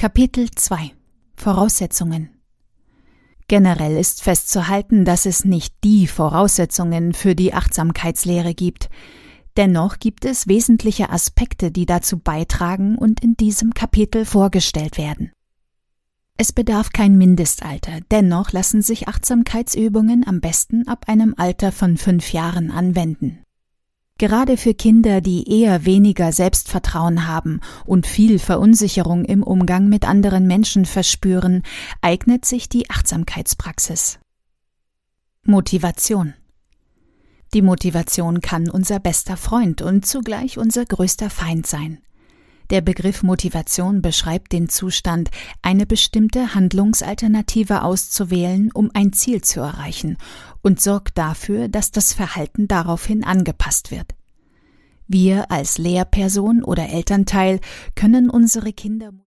Kapitel 2 Voraussetzungen. Generell ist festzuhalten, dass es nicht die Voraussetzungen für die Achtsamkeitslehre gibt. Dennoch gibt es wesentliche Aspekte, die dazu beitragen und in diesem Kapitel vorgestellt werden. Es bedarf kein Mindestalter, dennoch lassen sich Achtsamkeitsübungen am besten ab einem Alter von 5 Jahren anwenden. Gerade für Kinder, die eher weniger Selbstvertrauen haben und viel Verunsicherung im Umgang mit anderen Menschen verspüren, eignet sich die Achtsamkeitspraxis. Motivation. Die Motivation kann unser bester Freund und zugleich unser größter Feind sein. Der Begriff Motivation beschreibt den Zustand, eine bestimmte Handlungsalternative auszuwählen, um ein Ziel zu erreichen, und sorgt dafür, dass das Verhalten daraufhin angepasst wird. Wir als Lehrperson oder Elternteil können unsere Kinder